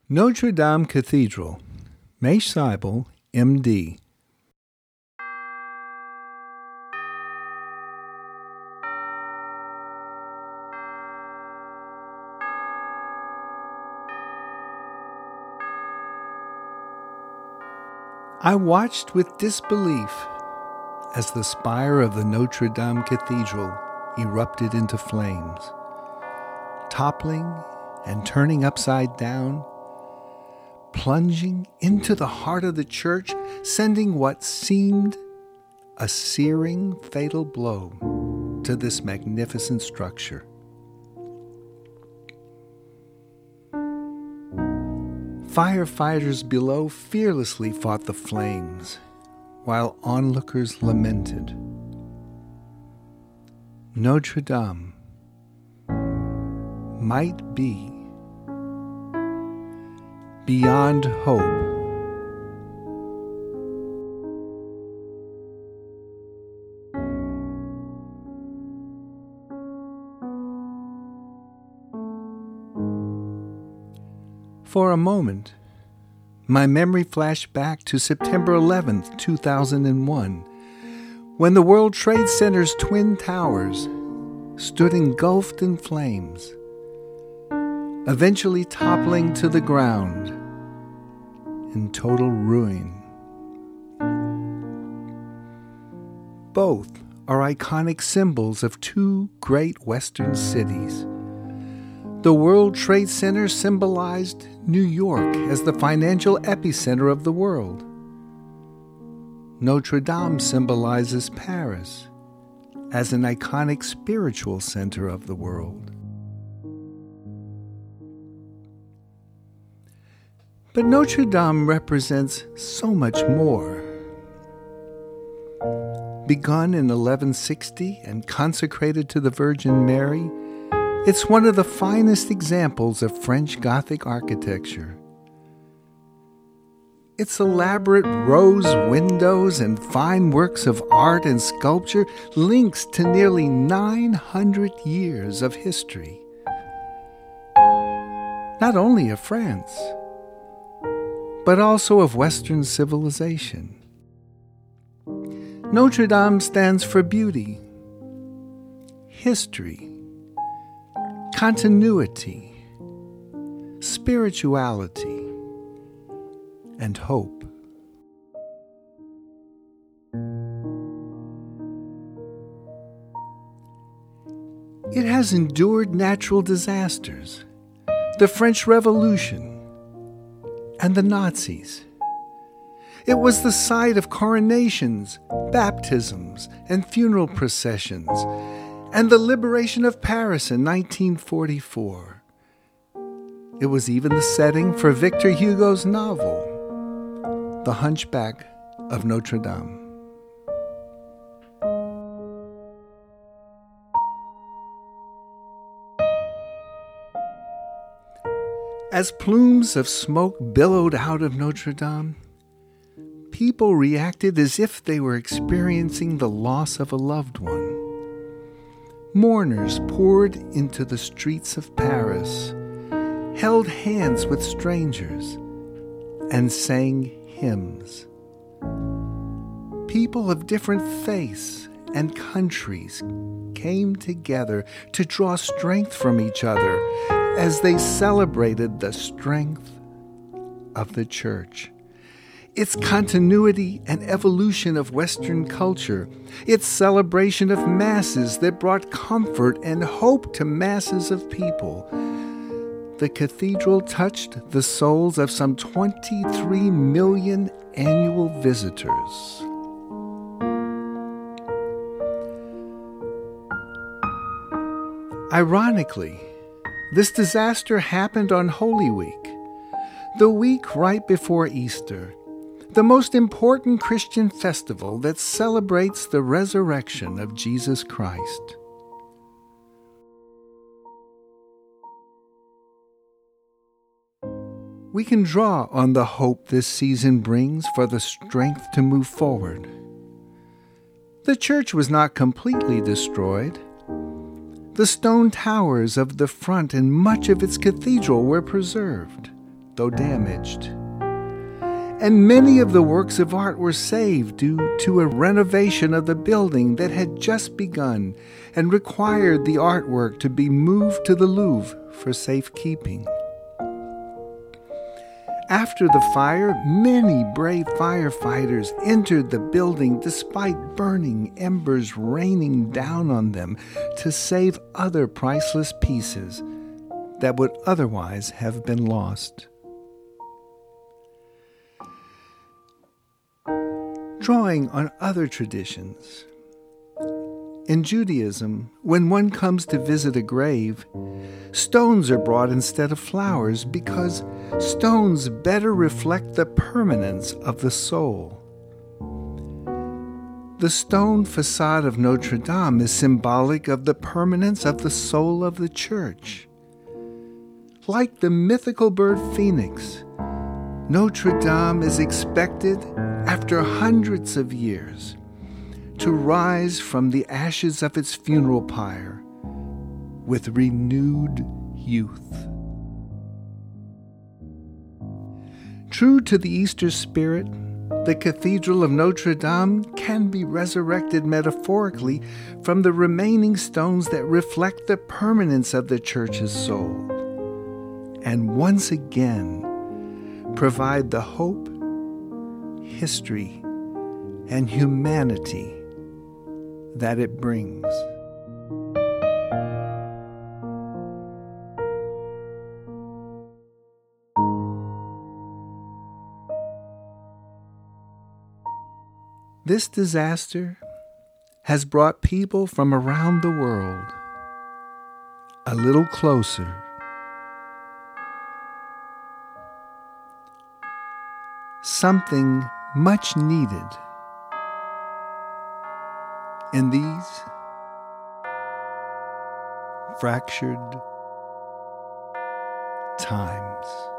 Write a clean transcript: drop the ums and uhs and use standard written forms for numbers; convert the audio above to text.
Notre Dame Cathedral, Mesh Seibel, M.D. I watched with disbelief as the spire of the Notre Dame Cathedral erupted into flames, toppling and turning upside down, plunging into the heart of the church, sending what seemed a searing, fatal blow to this magnificent structure. Firefighters below fearlessly fought the flames, while onlookers lamented. Notre Dame might be beyond hope. For a moment, my memory flashed back to September 11th, 2001, when the World Trade Center's Twin Towers stood engulfed in flames, eventually toppling to the ground in total ruin. Both are iconic symbols of two great Western cities. The World Trade Center symbolized New York as the financial epicenter of the world. Notre Dame symbolizes Paris as an iconic spiritual center of the world. But Notre Dame represents so much more. Begun in 1160 and consecrated to the Virgin Mary, it's one of the finest examples of French Gothic architecture. Its elaborate rose windows and fine works of art and sculpture links to nearly 900 years of history. Not only of France, but also of Western civilization. Notre Dame stands for beauty, history, continuity, spirituality, and hope. It has endured natural disasters, the French Revolution, and the Nazis. It was the site of coronations, baptisms, and funeral processions, and the liberation of Paris in 1944. It was even the setting for Victor Hugo's novel, The Hunchback of Notre Dame. As plumes of smoke billowed out of Notre Dame, people reacted as if they were experiencing the loss of a loved one. Mourners poured into the streets of Paris, held hands with strangers, and sang hymns. People of different faiths and countries came together to draw strength from each other as they celebrated the strength of the Church, its continuity and evolution of Western culture, its celebration of masses that brought comfort and hope to masses of people. The cathedral touched the souls of some 23 million annual visitors. Ironically, this disaster happened on Holy Week, the week right before Easter, the most important Christian festival that celebrates the resurrection of Jesus Christ. We can draw on the hope this season brings for the strength to move forward. The church was not completely destroyed. The stone towers of the front and much of its cathedral were preserved. though damaged. And many of the works of art were saved due to a renovation of the building that had just begun and required the artwork to be moved to the Louvre for safekeeping. After the fire, many brave firefighters entered the building despite burning embers raining down on them to save other priceless pieces that would otherwise have been lost. Drawing on other traditions. In Judaism, when one comes to visit a grave, stones are brought instead of flowers because stones better reflect the permanence of the soul. The stone facade of Notre Dame is symbolic of the permanence of the soul of the church. Like the mythical bird phoenix, Notre Dame is expected, after hundreds of years, to rise from the ashes of its funeral pyre with renewed youth. True to the Easter spirit, the Cathedral of Notre Dame can be resurrected metaphorically from the remaining stones that reflect the permanence of the Church's soul, and once again provide the hope, history, and humanity that it brings. This disaster has brought people from around the world a little closer. Something much needed in these fractured times.